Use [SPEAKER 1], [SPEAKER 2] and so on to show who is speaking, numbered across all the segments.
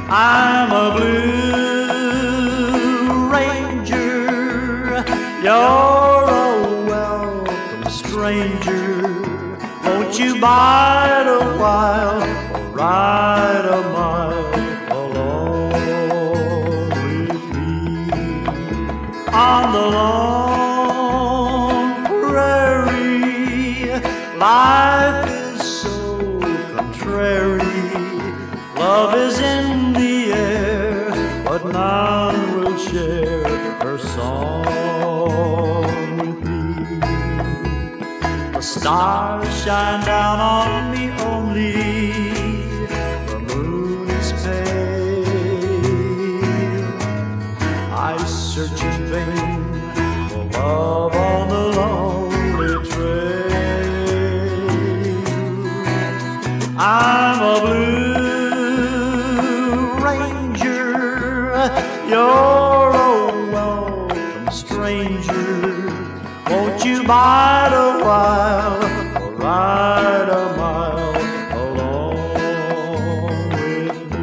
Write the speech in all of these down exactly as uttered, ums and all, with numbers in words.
[SPEAKER 1] I'm a blue ranger, you're a welcome stranger. Won't you bide a while or ride a mile along with me? On the long prairie, life is so contrary. Love is in the air, but none will share her song with me. The stars shine down on me only, the moon is pale. I search in vain for love on the lonely trail. I'm a blue ranger, you're a welcome stranger. Won't you bide a while or ride a mile along with me?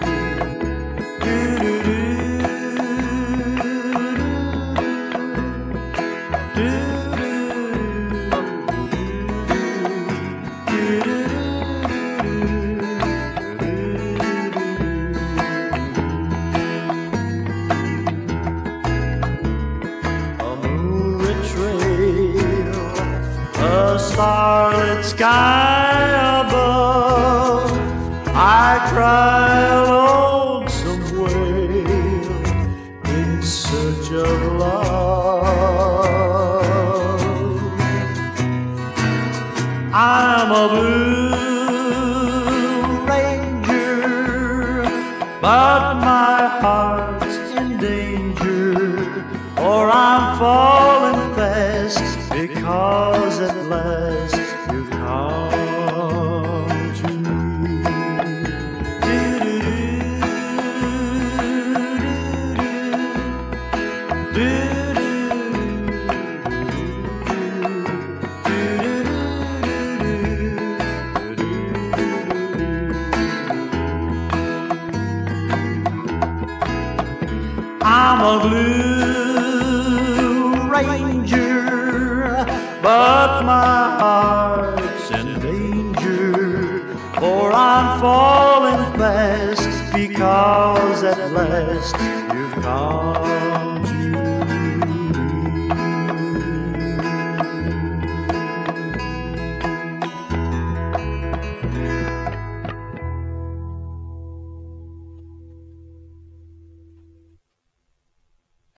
[SPEAKER 1] A starlit sky above, I cry a lonesome wail in search of love. I'm a blue ranger, but my heart's in danger, for I'm falling fast, because at last you come to me. I'm a blue ranger, but my heart's in danger, for I'm falling fast, because at last you've come.